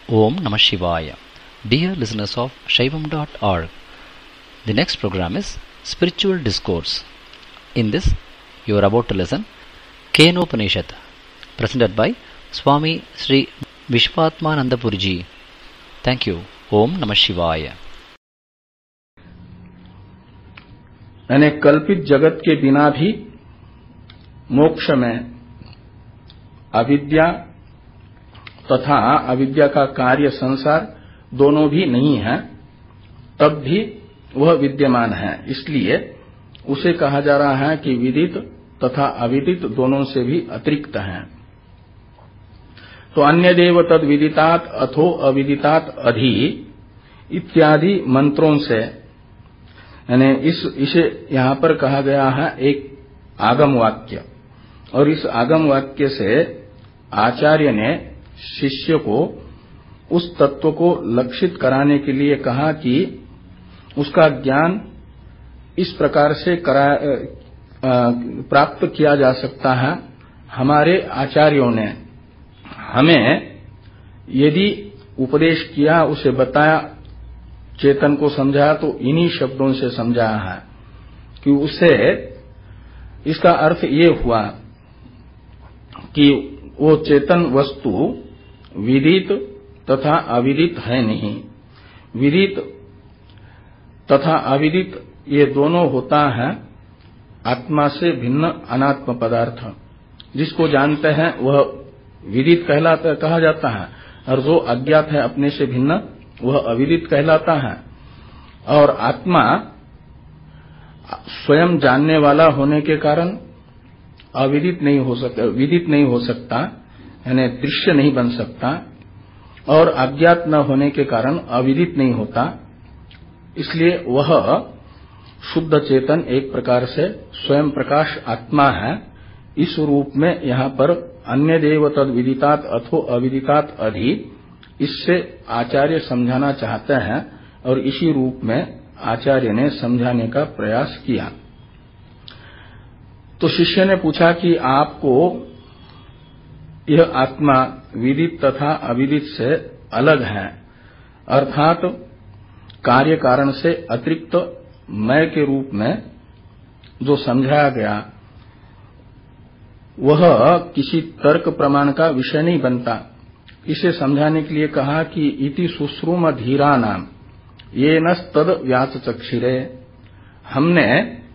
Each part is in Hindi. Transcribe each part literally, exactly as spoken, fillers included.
Om Namah Shivaya. Dear listeners of Shaivam dot org, the next program is Spiritual Discourse. In this, you are about to listen Kenopanishad, presented by Swami Sri Vishwatmanandapurji. Thank you. Om Namah Shivaya. यानी कल्पित जगत के बिना भी मोक्ष में अविद्या तथा अविद्या का कार्य संसार दोनों भी नहीं है, तब भी वह विद्यमान है। इसलिए उसे कहा जा रहा है कि विदित तथा अविदित दोनों से भी अतिरिक्त है। तो अन्य देव तद विदितात अथो अविदितात अधि इत्यादि मंत्रों से, यानी इस इसे यहां पर कहा गया है एक आगम वाक्य, और इस आगम वाक्य से आचार्य ने शिष्य को उस तत्व को लक्षित कराने के लिए कहा कि उसका ज्ञान इस प्रकार से करा, प्राप्त किया जा सकता है। हमारे आचार्यों ने हमें यदि उपदेश किया, उसे बताया, चेतन को समझाया, तो इन्हीं शब्दों से समझाया है कि उसे इसका अर्थ ये हुआ कि वो चेतन वस्तु विदित तथा अविदित है नहीं। विदित तथा अविदित ये दोनों होता है आत्मा से भिन्न अनात्म पदार्थ। जिसको जानते हैं वह विदित कहलाता कहा जाता है, और जो अज्ञात है अपने से भिन्न वह अविदित कहलाता है। और आत्मा स्वयं जानने वाला होने के कारण अविदित नहीं हो सकता, विदित नहीं हो सकता, यानी दृश्य नहीं बन सकता, और अज्ञात न होने के कारण अविदित नहीं होता। इसलिए वह शुद्ध चेतन एक प्रकार से स्वयं प्रकाश आत्मा है। इस रूप में यहां पर अन्य देव तद विदितात अथो अविदितात अधि, इससे आचार्य समझाना चाहते हैं, और इसी रूप में आचार्य ने समझाने का प्रयास किया। तो शिष्य ने पूछा कि आपको यह आत्मा विदित तथा अविदित से अलग है, अर्थात कार्य कारण से अतिरिक्त मैं के रूप में जो समझाया गया वह किसी तर्क प्रमाण का विषय नहीं बनता। इसे समझाने के लिए कहा कि इति सुश्रुम धीरा नाम ये न तद व्याच चक्षिरे, हमने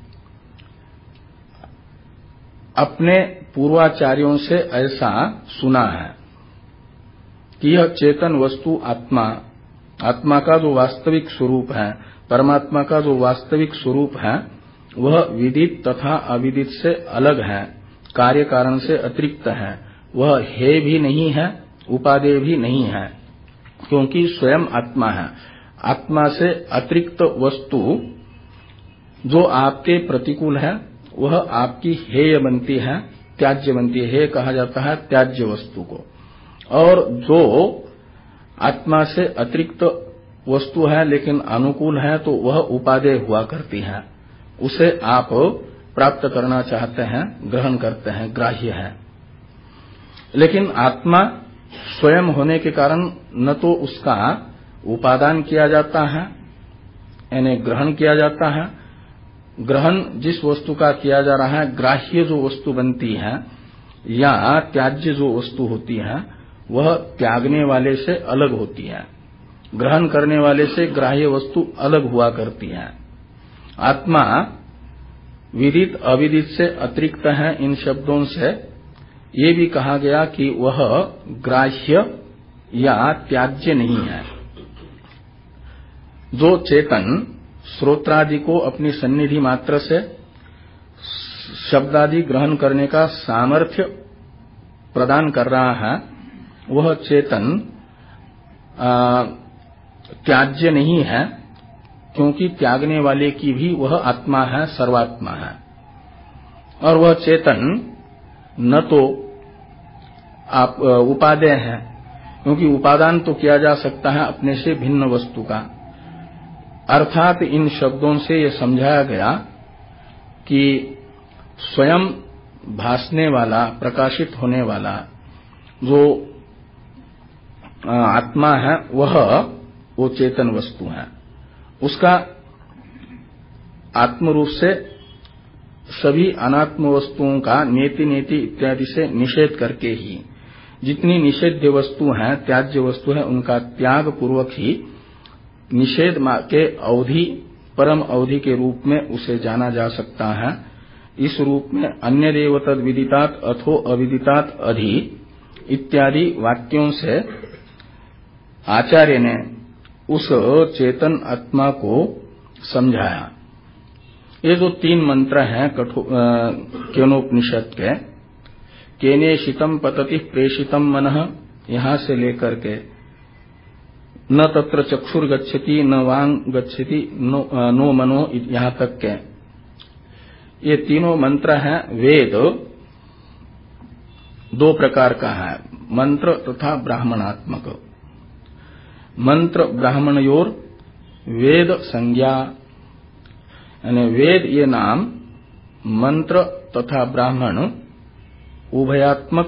अपने पूर्वाचार्यों से ऐसा सुना है कि यह चेतन वस्तु आत्मा, आत्मा का जो वास्तविक स्वरूप है, परमात्मा का जो वास्तविक स्वरूप है, वह विदित तथा अविदित से अलग है, कार्य कारण से अतिरिक्त है। वह है भी नहीं है, उपादेय भी नहीं है, क्योंकि स्वयं आत्मा है। आत्मा से अतिरिक्त वस्तु जो आपके प्रतिकूल है वह आपकी हेय बनती है, त्याज्य बनती है। हेय कहा जाता है त्याज्य वस्तु को। और जो आत्मा से अतिरिक्त वस्तु है लेकिन अनुकूल है, तो वह उपादेय हुआ करती है। उसे आप प्राप्त करना चाहते हैं, ग्रहण करते हैं, ग्राह्य है। लेकिन आत्मा स्वयं होने के कारण न तो उसका उपादान किया जाता है, यानी ग्रहण किया जाता है। ग्रहण जिस वस्तु का किया जा रहा है, ग्राह्य जो वस्तु बनती है या त्याज्य जो वस्तु होती है, वह त्यागने वाले से अलग होती है। ग्रहण करने वाले से ग्राह्य वस्तु अलग हुआ करती है। आत्मा विदित अविदित से अतिरिक्त है। इन शब्दों से ये भी कहा गया कि वह ग्राह्य या त्याज्य नहीं है। जो चेतन श्रोत्रादि को अपनी सन्निधि मात्र से शब्दादि ग्रहण करने का सामर्थ्य प्रदान कर रहा है, वह चेतन आ, त्याज्य नहीं है, क्योंकि त्यागने वाले की भी वह आत्मा है, सर्वात्मा है। और वह चेतन न तो आप उपादेय है, क्योंकि उपादान तो किया जा सकता है अपने से भिन्न वस्तु का। अर्थात इन शब्दों से यह समझाया गया कि स्वयं भासने वाला, प्रकाशित होने वाला जो आत्मा है वह वो चेतन वस्तु है, उसका आत्म रूप से सभी अनात्म वस्तुओं का नेति नेति इत्यादि से निषेध करके ही जितनी निषेध्य वस्तु हैं, त्याज्य वस्तु है, उनका त्याग पूर्वक ही निषेध के अवधि परम अवधि के रूप में उसे जाना जा सकता है। इस रूप में अन्य देव तद विदितात अथो अविदितात अधि इत्यादि वाक्यों से आचार्य ने उस चेतन आत्मा को समझाया। ये जो तीन मंत्र हैं केनोपनिषद के, केनेशितम पतति प्रेषितम मनः, यहां से लेकर के न तत्र चक्षुर गच्छति न वांग गच्छति नो, नो मनो, यहां तक के ये तीनों मंत्र हैं। वेद दो प्रकार का है, मंत्र तथा ब्राह्मणात्मक। मंत्र ब्राह्मणयोर वेद संज्ञा, यानी वेद ये नाम मंत्र तथा ब्राह्मण उभयात्मक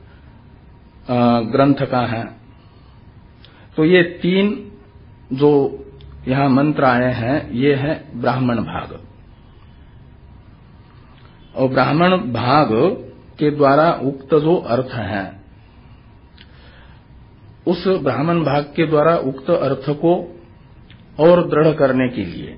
ग्रंथ का है। तो ये तीन जो यहां मंत्र आए हैं ये है ब्राह्मण भाग, और ब्राह्मण भाग के द्वारा उक्त जो अर्थ है, उस ब्राह्मण भाग के द्वारा उक्त अर्थ को और दृढ़ करने के लिए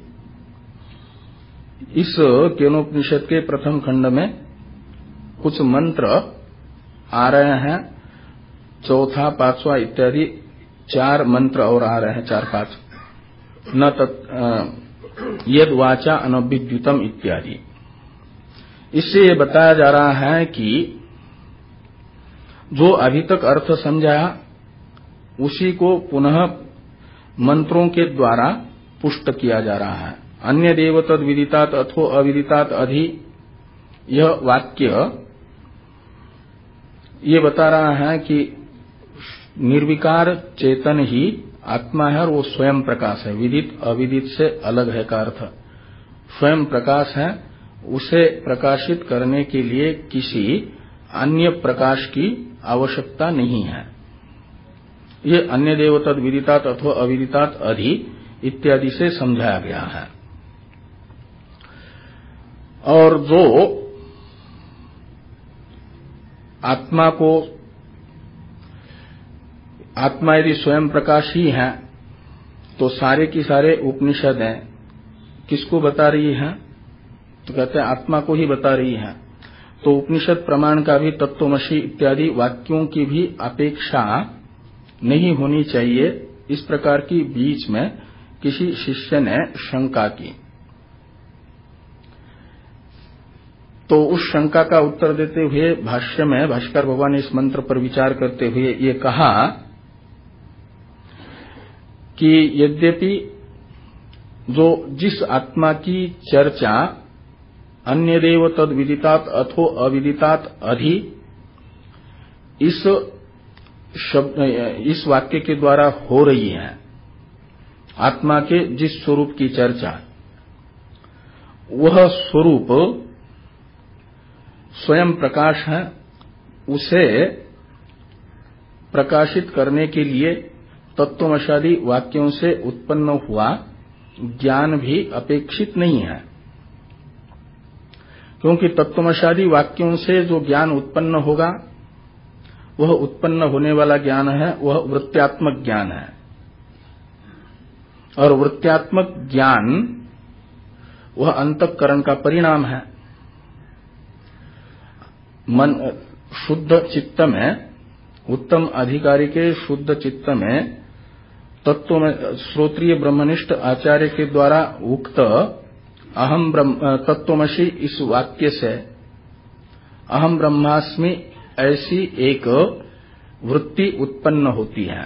इस केनोपनिषद के प्रथम खंड में कुछ मंत्र आ रहे हैं, चौथा पांचवा इत्यादि चार मंत्र और आ रहे हैं, चार पांच न तत् यद वाचा अनभिद्युतम इत्यादि। इससे ये बताया जा रहा है कि जो अभी तक अर्थ समझाया उसी को पुनः मंत्रों के द्वारा पुष्ट किया जा रहा है। अन्य देव तद विदितात अथो अविदितात अधि, यह वाक्य ये बता रहा है कि निर्विकार चेतन ही आत्मा है और वो स्वयं प्रकाश है। विदित अविदित से अलग है का अर्थ, स्वयं प्रकाश है, उसे प्रकाशित करने के लिए किसी अन्य प्रकाश की आवश्यकता नहीं है। ये अन्य देव तद विदितात अथवा अविदितात अधि इत्यादि से समझाया गया है। और जो आत्मा को, आत्मा यदि स्वयं प्रकाश ही है तो सारे की सारे उपनिषदें किसको बता रही हैं? तो कहते हैं आत्मा को ही बता रही हैं। तो उपनिषद प्रमाण का भी तत्वमसि इत्यादि वाक्यों की भी अपेक्षा नहीं होनी चाहिए। इस प्रकार की बीच में किसी शिष्य ने शंका की, तो उस शंका का उत्तर देते हुए भाष्य में भाष्कर भगवान ने इस मंत्र पर विचार करते हुए ये कहा कि यद्यपि जो जिस आत्मा की चर्चा अन्य देव तद विदितात अथो अविदितात अधि इस शब्द इस वाक्य के द्वारा हो रही है, आत्मा के जिस स्वरूप की चर्चा, वह स्वरूप स्वयं प्रकाश है, उसे प्रकाशित करने के लिए तत्वमशादी वाक्यों से उत्पन्न हुआ ज्ञान भी अपेक्षित नहीं है। क्योंकि तत्वमशादी वाक्यों से जो ज्ञान उत्पन्न होगा वह उत्पन्न होने वाला ज्ञान है, वह वृत्त्यात्मक ज्ञान है। और वृत्त्यात्मक ज्ञान वह अंतःकरण का परिणाम है। मन शुद्ध चित्त में, उत्तम अधिकारी के शुद्ध चित्त में तत्व में श्रोत्रिय ब्रह्मनिष्ठ आचार्य के द्वारा उक्त अहम ब्रह्म तत्वमसि इस वाक्य से अहम ब्रह्मास्मि ऐसी एक वृत्ति उत्पन्न होती है।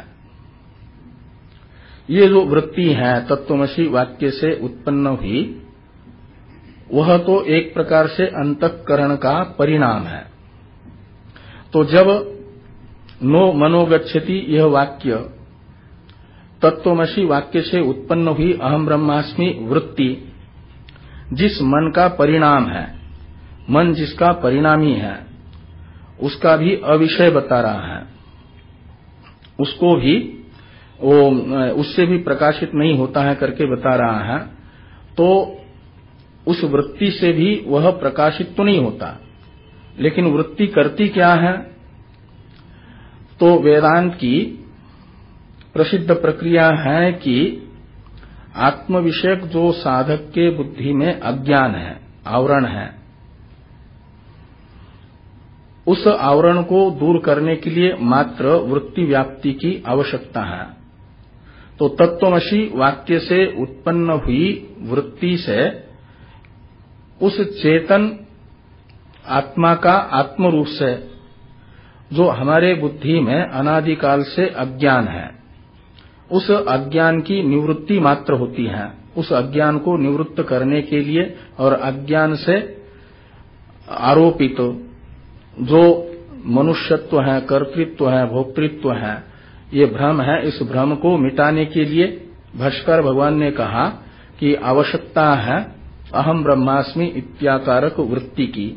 ये जो वृत्ति है तत्वमसि वाक्य से उत्पन्न हुई, वह तो एक प्रकार से अंतःकरण का परिणाम है। तो जब नो मनोगच्छति यह वाक्य तत्वमसि वाक्य से उत्पन्न हुई अहम ब्रह्मास्मि वृत्ति जिस मन का परिणाम है, मन जिसका परिणामी है, उसका भी अविषय बता रहा है। उसको भी वो उससे भी प्रकाशित नहीं होता है करके बता रहा है, तो उस वृत्ति से भी वह प्रकाशित तो नहीं होता, लेकिन वृत्ति करती क्या है? तो वेदांत की प्रसिद्ध प्रक्रिया है कि आत्म विषयक जो साधक के बुद्धि में अज्ञान है, आवरण है, उस आवरण को दूर करने के लिए मात्र वृत्ति व्याप्ति की आवश्यकता है। तो तत्वमसि वाक्य से उत्पन्न हुई वृत्ति से उस चेतन आत्मा का आत्म रूप से जो हमारे बुद्धि में अनादिकाल से अज्ञान है, उस अज्ञान की निवृत्ति मात्र होती है। उस अज्ञान को निवृत्त करने के लिए और अज्ञान से आरोपित जो मनुष्यत्व है, कर्तृत्व है, भोक्तृत्व है, ये भ्रम है, इस भ्रम को मिटाने के लिए भाष्कर भगवान ने कहा कि आवश्यकता है अहम ब्रह्मास्मि इत्याकारक वृत्ति की।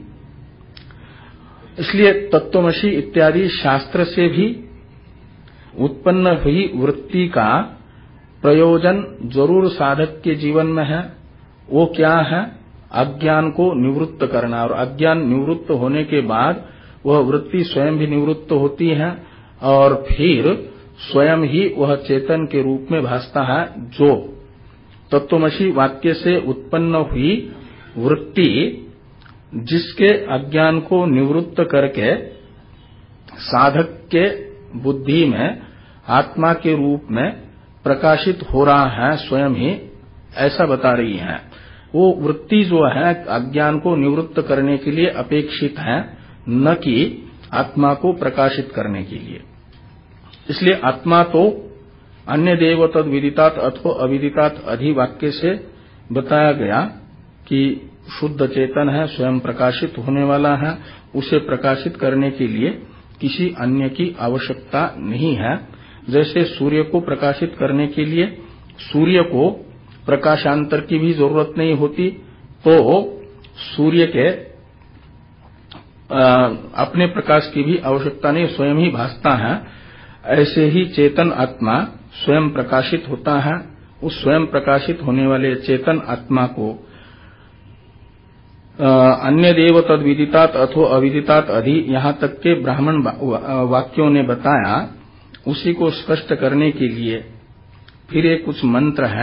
इसलिए तत्वमसि इत्यादि शास्त्र से भी उत्पन्न हुई वृत्ति का प्रयोजन जरूर साधक के जीवन में है। वो क्या है? अज्ञान को निवृत्त करना, और अज्ञान निवृत्त होने के बाद वह वृत्ति स्वयं भी निवृत्त होती है और फिर स्वयं ही वह चेतन के रूप में भासता है। जो तत्वमसि वाक्य से उत्पन्न हुई वृत्ति जिसके अज्ञान को निवृत्त करके साधक के बुद्धि में आत्मा के रूप में प्रकाशित हो रहा है, स्वयं ही ऐसा बता रही है। वो वृत्ति जो है अज्ञान को निवृत्त करने के लिए अपेक्षित है, न कि आत्मा को प्रकाशित करने के लिए। इसलिए आत्मा तो अन्य देव तद विदितात अथवा अविदितात अधि वाक्य से बताया गया कि शुद्ध चेतन है, स्वयं प्रकाशित होने वाला है। उसे प्रकाशित करने के लिए किसी अन्य की आवश्यकता नहीं है। जैसे सूर्य को प्रकाशित करने के लिए सूर्य को प्रकाशांतर की भी जरूरत नहीं होती, तो सूर्य के आ, अपने प्रकाश की भी आवश्यकता नहीं, स्वयं ही भासता है। ऐसे ही चेतन आत्मा स्वयं प्रकाशित होता है। उस स्वयं प्रकाशित होने वाले चेतन आत्मा को अन्य देव तद विदितात अथो अविदितात अधि यहां तक के ब्राह्मण वाक्यों ने बताया, उसी को स्पष्ट करने के लिए फिर एक कुछ मंत्र है।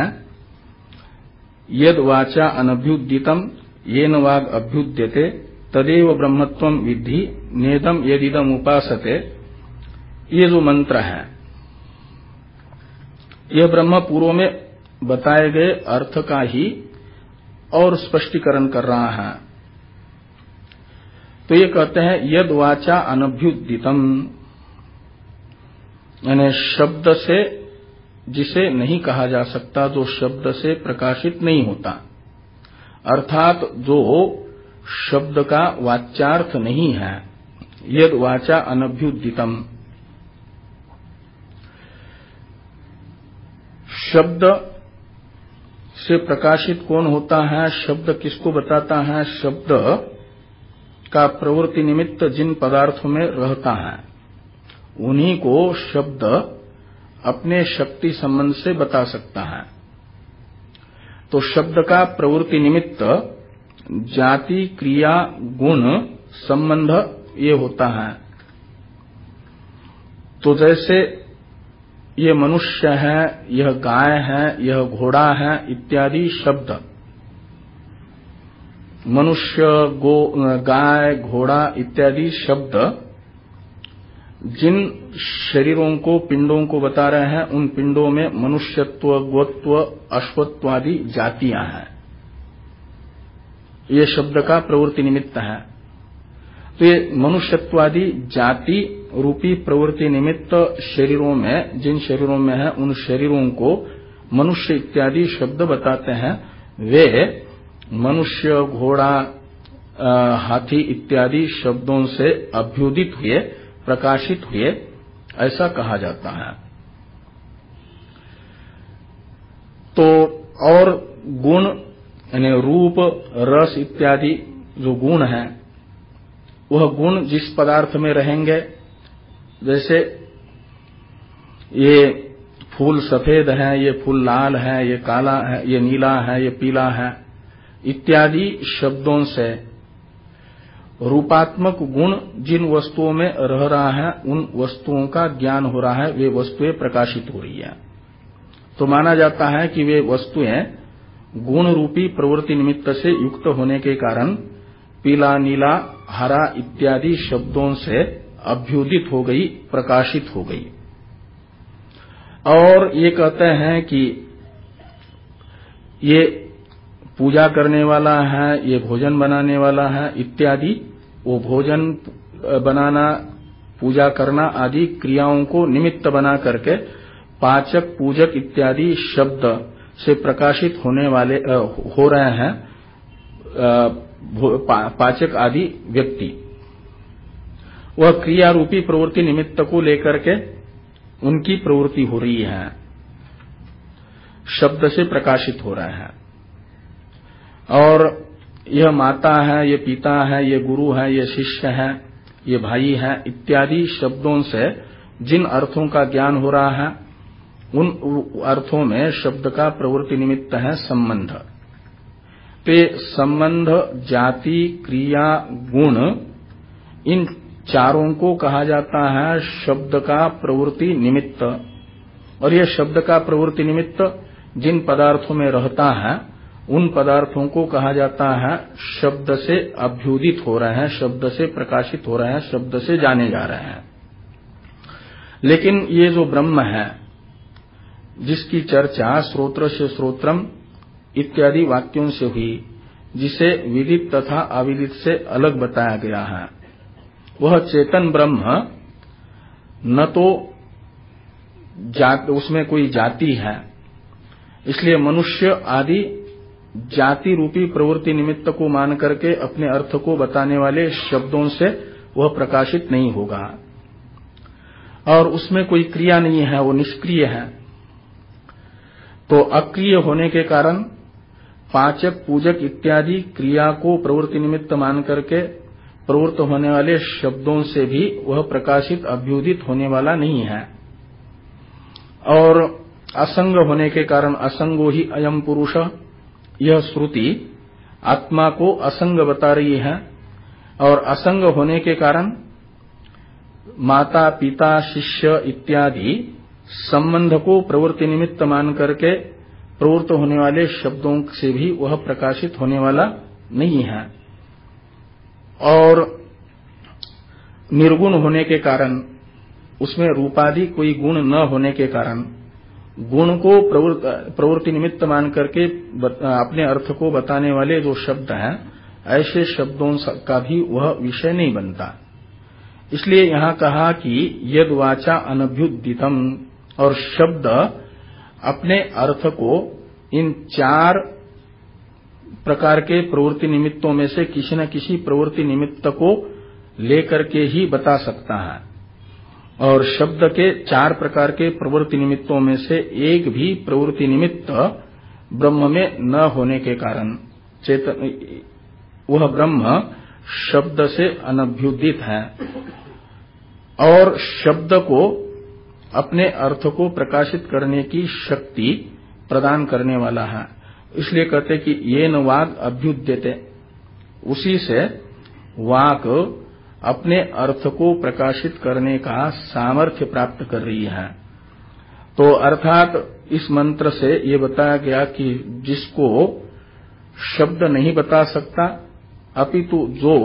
यद वाचा अनभ्युदितम येन वाग अभ्युद्यते तदेव ब्रह्मत्वम विद्धि नेदम यदिदम उपासते। ये जो मंत्र है यह ब्रह्म पूर्व में बताए गए अर्थ का ही और स्पष्टीकरण कर रहा है। तो ये कहते हैं यद वाचा अनभ्युदितम, यानी शब्द से जिसे नहीं कहा जा सकता, जो शब्द से प्रकाशित नहीं होता, अर्थात जो शब्द का वाच्यार्थ नहीं है। यद वाचा अनभ्युदितम, शब्द से प्रकाशित कौन होता है? शब्द किसको बताता है? शब्द का प्रवृत्ति निमित्त जिन पदार्थों में रहता है उन्हीं को शब्द अपने शक्ति संबंध से बता सकता है। तो शब्द का प्रवृत्ति निमित्त जाति, क्रिया, गुण, संबंध ये होता है। तो जैसे ये मनुष्य है, यह गाय है, यह घोड़ा है इत्यादि शब्द, मनुष्य, गो, गाय, घोड़ा इत्यादि शब्द जिन शरीरों को, पिंडों को बता रहे हैं, उन पिंडों में मनुष्यत्व, गोत्व, अश्वत्व आदि जातियां हैं। ये शब्द का प्रवृत्ति निमित्त है। तो ये मनुष्यत्व आदि जाति रूपी प्रवृत्ति निमित्त शरीरों में, जिन शरीरों में है, उन शरीरों को मनुष्य इत्यादि शब्द बताते हैं। वे मनुष्य, घोड़ा, हाथी इत्यादि शब्दों से अभ्युदित हुए, प्रकाशित हुए, ऐसा कहा जाता है। तो और गुण यानी रूप, रस इत्यादि जो गुण हैं, वह गुण जिस पदार्थ में रहेंगे, जैसे ये फूल सफेद है, ये फूल लाल है, ये काला है, ये नीला है, ये पीला है इत्यादि शब्दों से रूपात्मक गुण जिन वस्तुओं में रह रहा है उन वस्तुओं का ज्ञान हो रहा है, वे वस्तुएं प्रकाशित हो रही है। तो माना जाता है कि वे वस्तुएं गुण रूपी प्रवृत्ति निमित्त से युक्त होने के कारण पीला, नीला, हरा इत्यादि शब्दों से अभ्युदित हो गई, प्रकाशित हो गई। और ये कहते हैं कि ये पूजा करने वाला है, ये भोजन बनाने वाला है इत्यादि, वो भोजन बनाना, पूजा करना आदि क्रियाओं को निमित्त बना करके पाचक, पूजक इत्यादि शब्द से प्रकाशित होने वाले हो रहे हैं पाचक आदि व्यक्ति। वह क्रिया रूपी प्रवृत्ति निमित्त को लेकर के उनकी प्रवृत्ति हो रही है, शब्द से प्रकाशित हो रहा है। और यह माता है, ये पिता है, ये गुरु है, ये शिष्य है, ये भाई है इत्यादि शब्दों से जिन अर्थों का ज्ञान हो रहा है उन अर्थों में शब्द का प्रवृत्ति निमित्त है संबंध। तो संबंध, जाति, क्रिया, गुण, इन चारों को कहा जाता है शब्द का प्रवृत्ति निमित्त। और यह शब्द का प्रवृत्ति निमित्त जिन पदार्थों में रहता है उन पदार्थों को कहा जाता है शब्द से अभ्युदित हो रहे हैं, शब्द से प्रकाशित हो रहे हैं, शब्द से जाने जा रहे हैं। लेकिन ये जो ब्रह्म है जिसकी चर्चा श्रोत्र से श्रोत्रम इत्यादि वाक्यों से हुई, जिसे विदित तथा अविदित से अलग बताया गया है, वह चेतन ब्रह्म न तो जात, उसमें कोई जाति है, इसलिए मनुष्य आदि जाति रूपी प्रवृत्ति निमित्त को मान करके अपने अर्थ को बताने वाले शब्दों से वह प्रकाशित नहीं होगा। और उसमें कोई क्रिया नहीं है, वो निष्क्रिय है। तो अक्रिय होने के कारण पाचक, पूजक इत्यादि क्रिया को प्रवृत्ति निमित्त मान करके प्रवृत्त होने वाले शब्दों से भी वह प्रकाशित, अभ्युदित होने वाला नहीं है। और असंग होने के कारण असंगो ही अयम पुरुष, यह श्रुति आत्मा को असंग बता रही है। और असंग होने के कारण माता, पिता, शिष्य इत्यादि संबंध को प्रवृत्ति निमित्त मान करके प्रवृत्त होने वाले शब्दों से भी वह प्रकाशित होने वाला नहीं है। और निर्गुण होने के कारण, उसमें रूपादि कोई गुण न होने के कारण गुण को प्रवृत्ति निमित्त मान करके अपने अर्थ को बताने वाले जो शब्द हैं, ऐसे शब्दों का भी वह विषय नहीं बनता। इसलिए यहां कहा कि यद वाचा अनभ्युदितम, और शब्द अपने अर्थ को इन चार प्रकार के प्रवृत्ति निमित्तों में से किसी न किसी प्रवृत्ति निमित्त को लेकर के ही बता सकता है। और शब्द के चार प्रकार के प्रवृत्ति निमित्तों में से एक भी प्रवृत्ति निमित्त ब्रह्म में न होने के कारण चेतन, वह ब्रह्म शब्द से अनभ्युदित है और शब्द को अपने अर्थ को प्रकाशित करने की शक्ति प्रदान करने वाला है। इसलिए कहते कि येन वाक् अभ्युद्यते, उसी से वाक अपने अर्थ को प्रकाशित करने का सामर्थ्य प्राप्त कर रही है। तो अर्थात इस मंत्र से ये बताया गया कि जिसको शब्द नहीं बता सकता, अपितु जो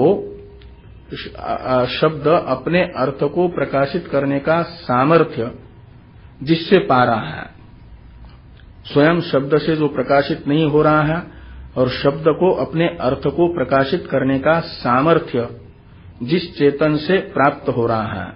शब्द अपने अर्थ को प्रकाशित करने का सामर्थ्य जिससे पा रहा है, स्वयं शब्द से जो प्रकाशित नहीं हो रहा है और शब्द को अपने अर्थ को प्रकाशित करने का सामर्थ्य जिस चेतन से प्राप्त हो रहा है,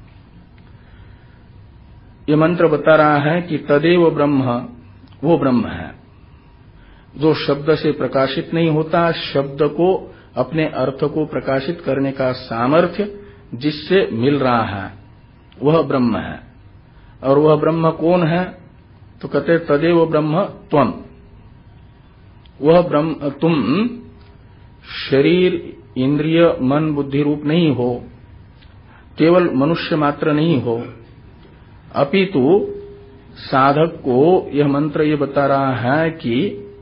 ये मंत्र बता रहा है कि तदेव ब्रह्म, वो ब्रह्म है जो शब्द से प्रकाशित नहीं होता, शब्द को अपने अर्थ को प्रकाशित करने का सामर्थ्य जिससे मिल रहा है, वह ब्रह्म है। और वह ब्रह्म कौन है? तो कहते तदेव ब्रह्म त्वम, वह ब्रह्म तुम शरीर, इंद्रिय, मन, बुद्धि रूप नहीं हो, केवल मनुष्य मात्र नहीं हो, अपितु साधक को यह मंत्र ये बता रहा है कि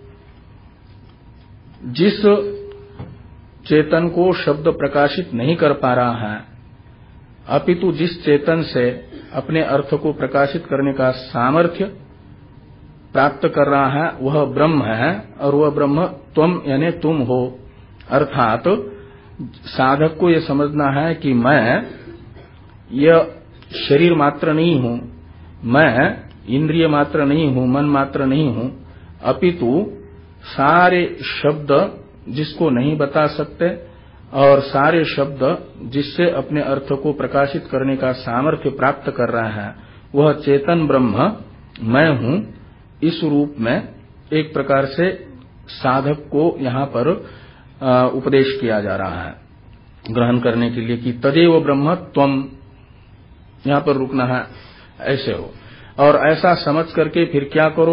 जिस चेतन को शब्द प्रकाशित नहीं कर पा रहा है, अपितु जिस चेतन से अपने अर्थ को प्रकाशित करने का सामर्थ्य प्राप्त कर रहा है वह ब्रह्म है, और वह ब्रह्म त्वम यानी तुम हो। अर्थात साधक को यह समझना है कि मैं यह शरीर मात्र नहीं हूं, मैं इंद्रिय मात्र नहीं हूं, मन मात्र नहीं हूं, अपितु सारे शब्द जिसको नहीं बता सकते और सारे शब्द जिससे अपने अर्थ को प्रकाशित करने का सामर्थ्य प्राप्त कर रहा है वह चेतन ब्रह्म मैं हूं। इस रूप में एक प्रकार से साधक को यहां पर उपदेश किया जा रहा है ग्रहण करने के लिए कि तदेव ब्रह्म त्वम, यहां पर रुकना है, ऐसे हो। और ऐसा समझ करके फिर क्या करो,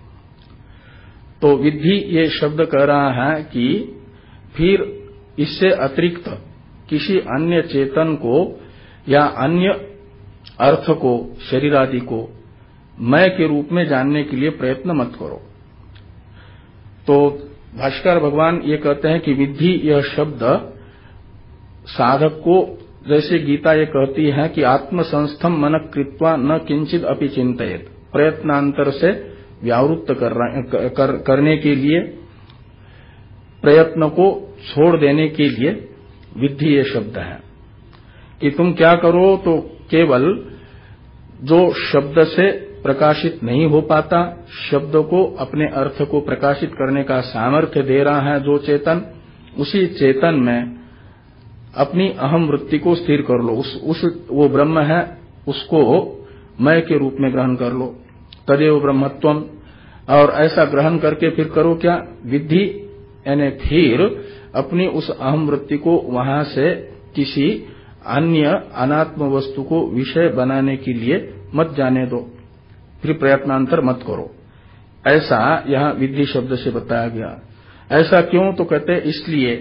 तो विद्धि ये शब्द कह रहा है कि फिर इससे अतिरिक्त किसी अन्य चेतन को या अन्य अर्थ को, शरीर आदि को मैं के रूप में जानने के लिए प्रयत्न मत करो। तो भाष्कर भगवान ये कहते हैं कि विद्धि यह शब्द साधक को, जैसे गीता ये कहती है कि आत्मसंस्थम मन कृत्वा न किंचित अपि चिंतयेत, प्रयत्नांतर से व्यावृत्त कर, कर, करने के लिए, प्रयत्न को छोड़ देने के लिए विद्धि ये शब्द है कि तुम क्या करो, तो केवल जो शब्द से प्रकाशित नहीं हो पाता, शब्द को अपने अर्थ को प्रकाशित करने का सामर्थ्य दे रहा है जो चेतन, उसी चेतन में अपनी अहम वृत्ति को स्थिर कर लो। उस, उस वो ब्रह्म है, उसको मैं के रूप में ग्रहण कर लो, तदेव ब्रह्मत्वम। और ऐसा ग्रहण करके फिर करो क्या, विद्धि यानी फिर अपनी उस अहम वृत्ति को वहां से किसी अन्य अनात्म वस्तु को विषय बनाने के लिए मत जाने दो, फिर प्रयत्नांतर मत करो। ऐसा यहां विद्धि शब्द से बताया गया। ऐसा क्यों, तो कहते इसलिए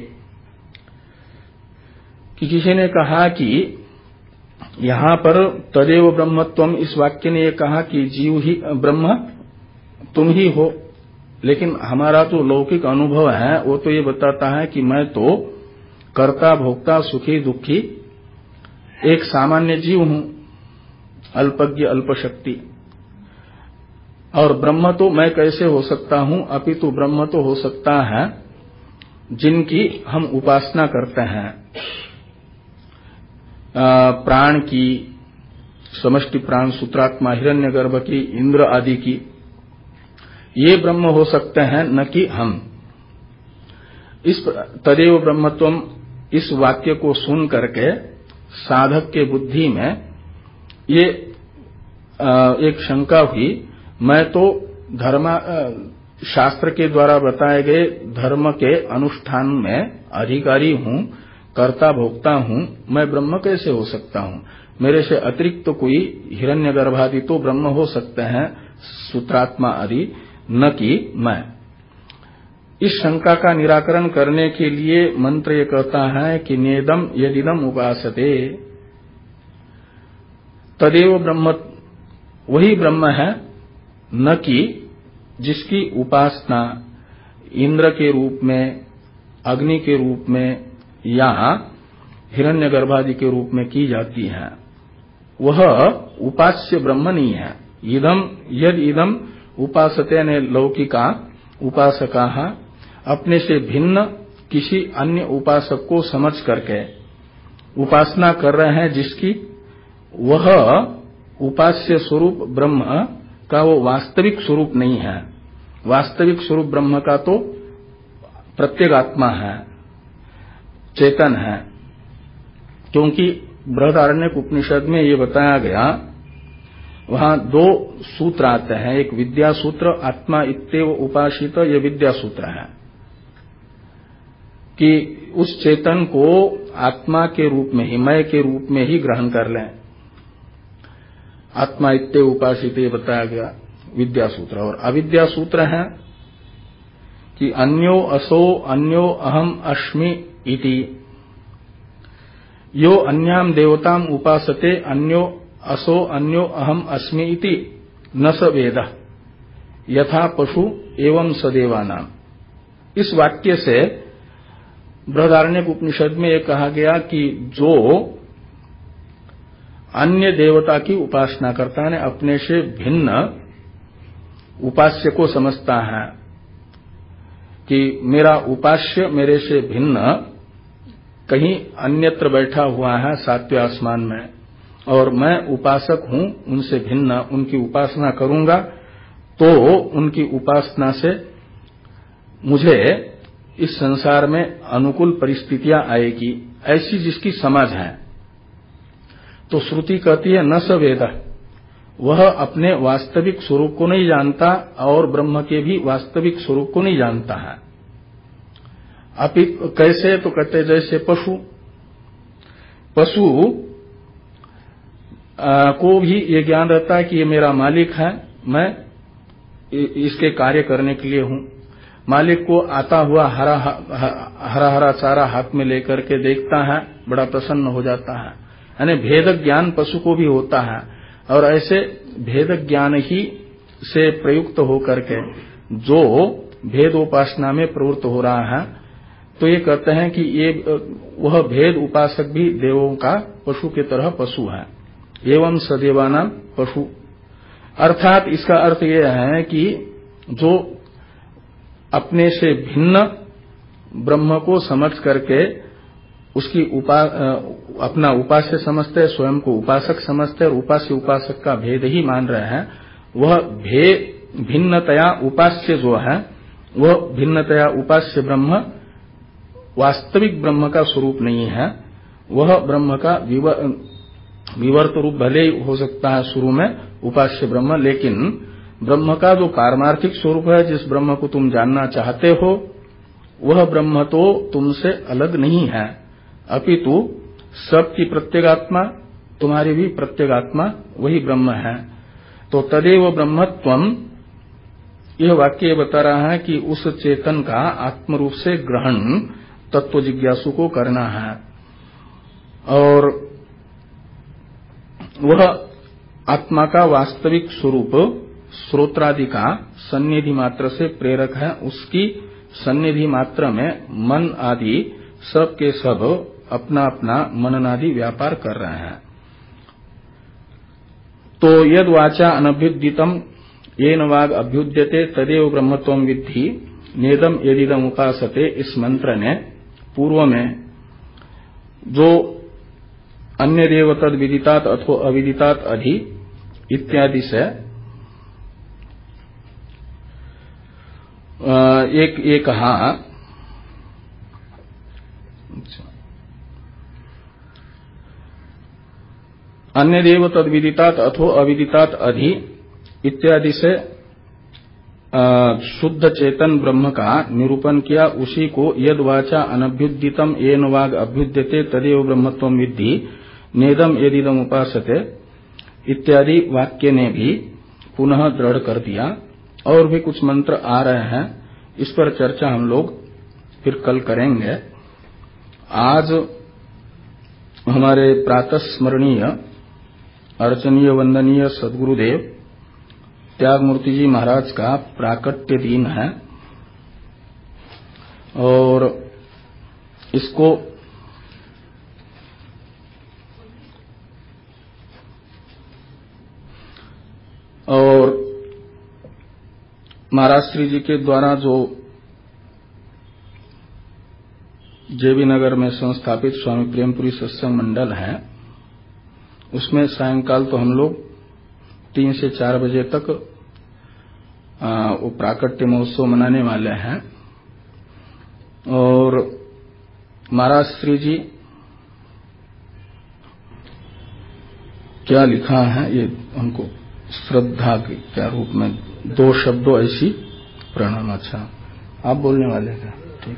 कि किसी ने कहा कि यहां पर तदेव ब्रह्मत्वम, इस वाक्य ने यह कहा कि जीव ही ब्रह्म तुम ही हो, लेकिन हमारा तो लौकिक अनुभव है वो तो ये बताता है कि मैं तो कर्ता भोक्ता सुखी दुखी एक सामान्य जीव हूं, अल्पज्ञ अल्पशक्ति। और ब्रह्म तो मैं कैसे हो सकता हूं, अपितु ब्रह्म तो हो सकता है जिनकी हम उपासना करते हैं, प्राण की, समष्टि प्राण, सूत्रात्मा, हिरण्यगर्भ की, इंद्र आदि की, ये ब्रह्म हो सकते हैं, न कि हम। इस तदेव ब्रह्मत्वम, इस वाक्य को सुन करके साधक के बुद्धि में ये एक शंका हुई, मैं तो धर्म शास्त्र के द्वारा बताए गए धर्म के अनुष्ठान में अधिकारी हूं, कर्ता भोक्ता हूं, मैं ब्रह्म कैसे हो सकता हूं? मेरे से अतिरिक्त तो कोई हिरण्यगर्भ आदि तो ब्रह्म हो सकते हैं, सूत्रात्मा आदि, न कि मैं। इस शंका का निराकरण करने के लिए मंत्र ये कहता है कि नेदम यदिदम उपासते, तदेव ब्रह्म, वही ब्रह्म है, न कि जिसकी उपासना इंद्र के रूप में, अग्नि के रूप में या हिरण्यगर्भादि के रूप में की जाती है, वह उपास्य ब्रह्म नहीं है। इदम यद इदम उपासते ने लौकिका उपासका अपने से भिन्न किसी अन्य उपासक को समझ करके उपासना कर रहे हैं, जिसकी वह उपास्य स्वरूप ब्रह्म का वो वास्तविक स्वरूप नहीं है। वास्तविक स्वरूप ब्रह्म का तो प्रत्येक आत्मा है, चेतन है, क्योंकि बृहदारण्यक उपनिषद में ये बताया गया, वहां दो सूत्र आते हैं, एक विद्या सूत्र, आत्मा इत्येव उपासित, ये विद्या सूत्र है कि उस चेतन को आत्मा के रूप में ही, मय के रूप में ही ग्रहण कर लें। आत्मा इत्येव उपासित ये बताया गया विद्या सूत्र। और अविद्या सूत्र है कि अन्यो असो अन्यो अहम अस्मि इति, यो अन्याम देवताम उपासते अन्यो असो अन्यो अहम अस्मि इति न स वेद यथा पशु एवं सदेवानाम। इस वाक्य से बृहदारण्यक उपनिषद में यह कहा गया कि जो अन्य देवता की उपासना करता है, अपने से भिन्न उपास्य को समझता है कि मेरा उपास्य मेरे से भिन्न कहीं अन्यत्र बैठा हुआ है सातवें आसमान में, और मैं उपासक हूं, उनसे भिन्न उनकी उपासना करूंगा तो उनकी उपासना से मुझे इस संसार में अनुकूल परिस्थितियां आएगी, ऐसी जिसकी समझ है। तो श्रुति कहती है न स वेद, वह अपने वास्तविक स्वरूप को नहीं जानता और ब्रह्म के भी वास्तविक स्वरूप को नहीं जानता है। अभी कैसे? तो कहते जैसे पशु पशु आ, को भी ये ज्ञान रहता है कि ये मेरा मालिक है, मैं इसके कार्य करने के लिए हूं। मालिक को आता हुआ हरा हरा हरा चारा हाथ में लेकर के देखता है, बड़ा प्रसन्न हो जाता है। यानी भेद ज्ञान पशु को भी होता है, और ऐसे भेद ज्ञान ही से प्रयुक्त होकर के जो भेदोपासना में प्रवृत्त हो रहा है, तो ये कहते हैं कि ये वह भेद उपासक भी देवों का पशु की तरह पशु है। एवं सदेवाना पशु, अर्थात इसका अर्थ यह है कि जो अपने से भिन्न ब्रह्म को समझ करके उसकी उपा, अपना उपास्य समझते हैं, स्वयं को उपासक समझते हैं और उपास्य उपासक का भेद ही मान रहे हैं, वह भेद भिन्नतया उपास्य जो है वह भिन्नतया उपास्य ब्रह्म वास्तविक ब्रह्म का स्वरूप नहीं है। वह ब्रह्म का विवर्त रूप भले ही हो सकता है शुरू में उपास्य ब्रह्म, लेकिन ब्रह्म का जो पारमार्थिक स्वरूप है, जिस ब्रह्म को तुम जानना चाहते हो, वह ब्रह्म तो तुमसे अलग नहीं है, अपितु सबकी प्रत्यगात्मा, तुम्हारी भी प्रत्यगात्मा वही ब्रह्म है। तो तदेव ब्रह्मत्वम, यह वाक्य बता रहा है कि उस चेतन का आत्मरूप से ग्रहण तत्व जिज्ञासु को करना है, और वह आत्मा का वास्तविक स्वरूप श्रोत्रादि का सन्निधि मात्र से प्रेरक है। उसकी सन्निधि मात्र में मन आदि सब के सब अपना अपना मननादि व्यापार कर रहे हैं। तो यद वाचा अनभ्युदितम येन वाग अभ्युद्यते तदेव ब्रह्मत्वम विद्धि नेदम यदिदम उपासते, इस मंत्र ने पूर्व में जो अन्य देव तद विदितात अथवा अविदितात अधि इत्यादि से एक ये कहा, अन्य देव तद विदितात अथवा अविदितात अधि इत्यादि से शुद्ध चेतन ब्रह्म का निरूपण किया। उसी को यद वाचा अनभ्युदितम येन वाग अभ्युद्यते तदेव ब्रह्मत्वम विद्धि नेदम यदिदम उपासते इत्यादि वाक्य ने भी पुनः दृढ़ कर दिया। और भी कुछ मंत्र आ रहे हैं, इस पर चर्चा हम लोग फिर कल करेंगे। आज हमारे प्रातः स्मरणीय अर्चनीय वंदनीय सद्गुरुदेव त्यागमूर्ति जी महाराज का प्राकट्य दिन है, और इसको और महाराज श्री जी के द्वारा जो जेबी नगर में संस्थापित स्वामी प्रेमपुरी सत्संग मंडल है, उसमें सायंकाल तो हम लोग तीन से चार बजे तक आ, वो प्राकट्य महोत्सव मनाने वाले हैं। और महाराज श्री जी क्या लिखा है ये हमको श्रद्धा के क्या रूप में दो शब्दों ऐसी प्रणाम। अच्छा, आप बोलने वाले हैं? ठीक।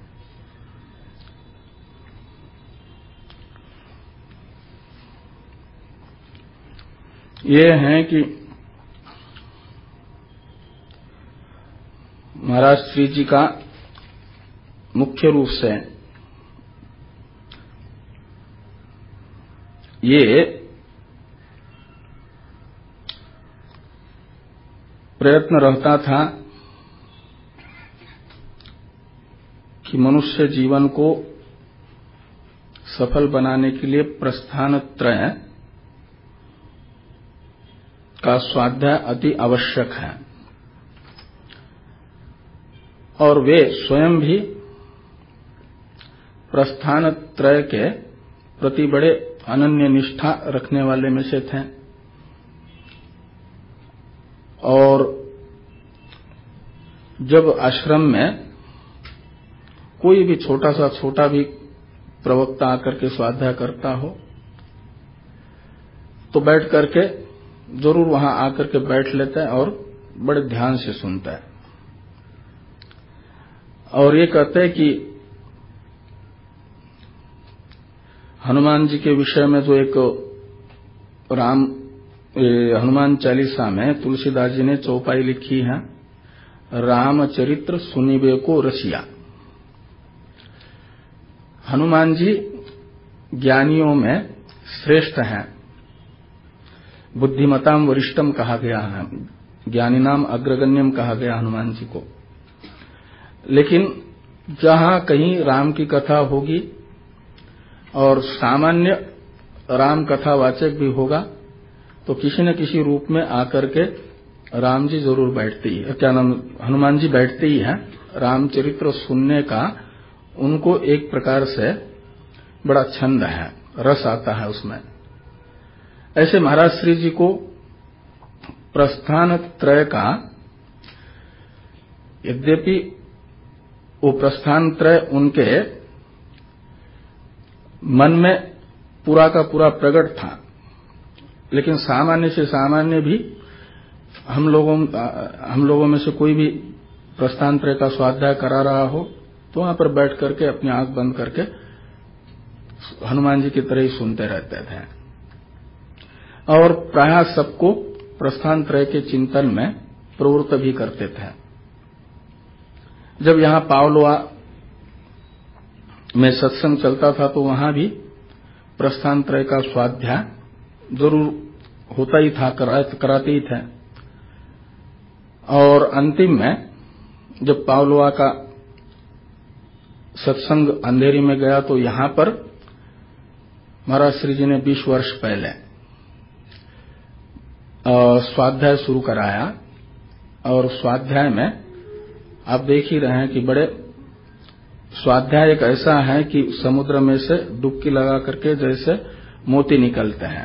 ये है कि महाराज श्री जी का मुख्य रूप से ये प्रयत्न रहता था कि मनुष्य जीवन को सफल बनाने के लिए प्रस्थान त्रय का स्वाध्याय अति आवश्यक है और वे स्वयं भी प्रस्थान त्रय के प्रति बड़े अनन्य निष्ठा रखने वाले में से थे और जब आश्रम में कोई भी छोटा सा छोटा भी प्रवक्ता आकर के स्वाध्याय करता हो तो बैठ करके जरूर वहां आकर के बैठ लेता है और बड़े ध्यान से सुनता है और ये कहते हैं कि हनुमान जी के विषय में जो एक राम हनुमान चालीसा में तुलसीदास जी ने चौपाई लिखी है, रामचरित्र सुनिबे को रसिया। हनुमान जी ज्ञानियों में श्रेष्ठ हैं, बुद्धिमताम वरिष्ठम कहा गया है, ज्ञानी नाम अग्रगण्यम कहा गया हनुमान जी को। लेकिन जहां कहीं राम की कथा होगी और सामान्य राम कथा वाचक भी होगा तो किसी न किसी रूप में आकर के राम जी जरूर बैठते ही, क्या नाम, हनुमान जी बैठते ही हैं। रामचरित्र सुनने का उनको एक प्रकार से बड़ा छंद है, रस आता है उसमें। ऐसे महाराज श्री जी को प्रस्थान त्रय का, यद्यपि वो प्रस्थान त्रय उनके मन में पूरा का पूरा प्रकट था, लेकिन सामान्य से सामान्य भी हम लोगों हम लोगों में से कोई भी प्रस्थान त्रय का स्वाध्याय करा रहा हो तो वहां पर बैठ करके अपनी आंख बंद करके हनुमान जी की तरह ही सुनते रहते थे और प्रायः सबको प्रस्थान त्रय के चिंतन में प्रवृत्त भी करते थे। जब यहां पावलोआ में सत्संग चलता था तो वहां भी प्रस्थान त्रय का स्वाध्याय जरूर होता ही था, कराते ही थे। और अंतिम में जब पावलोआ का सत्संग अंधेरी में गया तो यहां पर महाराज श्री जी ने बीस वर्ष पहले स्वाध्याय शुरू कराया और स्वाध्याय में आप देख ही रहे हैं कि बड़े स्वाध्याय एक ऐसा है कि समुद्र में से डुबकी लगा करके जैसे मोती निकलते हैं।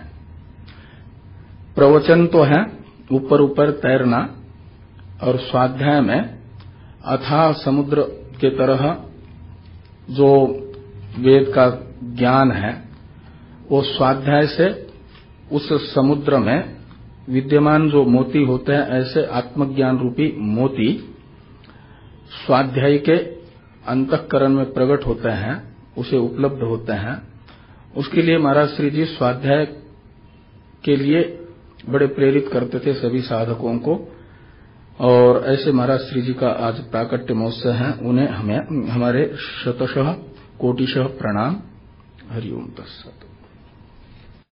प्रवचन तो है ऊपर ऊपर तैरना और स्वाध्याय में अथाह समुद्र के तरह जो वेद का ज्ञान है वो स्वाध्याय से उस समुद्र में विद्यमान जो मोती होते हैं, ऐसे आत्मज्ञान रूपी मोती स्वाध्याय के अंतःकरण में प्रकट होते हैं, उसे उपलब्ध होते हैं। उसके लिए महाराज श्री जी स्वाध्याय के लिए बड़े प्रेरित करते थे सभी साधकों को और ऐसे महाराज श्री जी का आज प्राकट्य महोत्सव है, उन्हें हमें हमारे शतशः कोटिशः प्रणाम। हरिओम तत्सत।